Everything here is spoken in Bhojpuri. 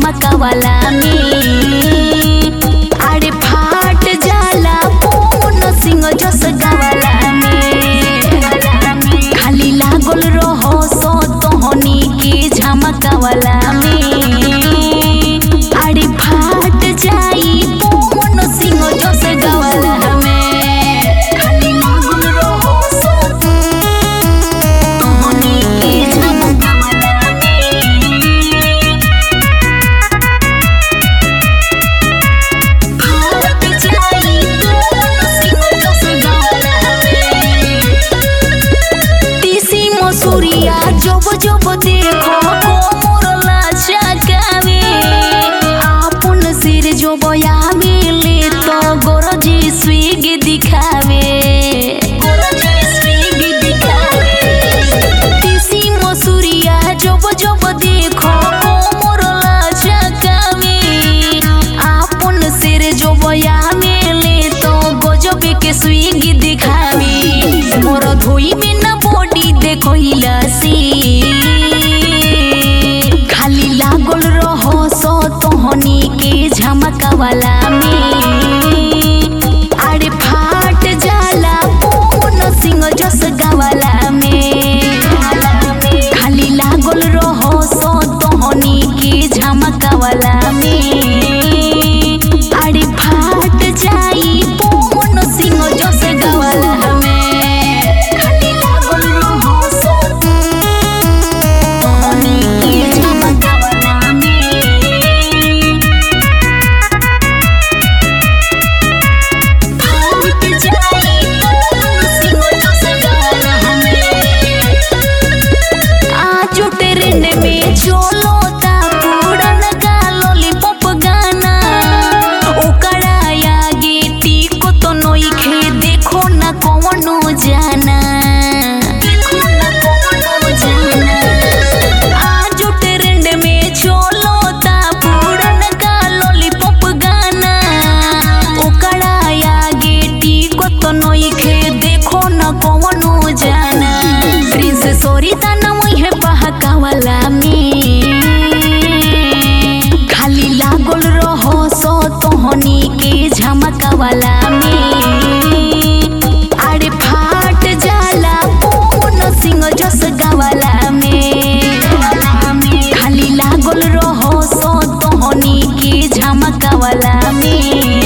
झमकावाला में अरे फाट जाला पवन सिंह जस गावाला में खाली लागल रहो सो तोहनी के झमकावाला में अरे फाट जाई पवन सिंह जस गावाला में खाली लागल रहो सो तोहनी के झमकावाला सूर्या जब जब देखो कोमर लाचाकावे आपन सिर जो बयावे ले तो गरजी स्विग दिखावे तीसी मसूरिया जब जब देखो कोमर लाचाकावे आपन सिर जो बयावे ले तो गजब के स्विग दिखावे मोर धोई में न बॉडी देखो खाली लागल रहो सो तोहनी के झमकावाला में अरे फाट जाला पवन सिंह जस गावाला में खाली लागल रहो सो तोहनी के झमकावाला में अरे फाट जाई पवन सिंह जस गावाला में खाली लागल रहो सो तोहनी के झमकावाला में अरे फाट जाला पवन सिंह जस गावाला में खाली लागल रहो सो तोहनी के झमकावाला में।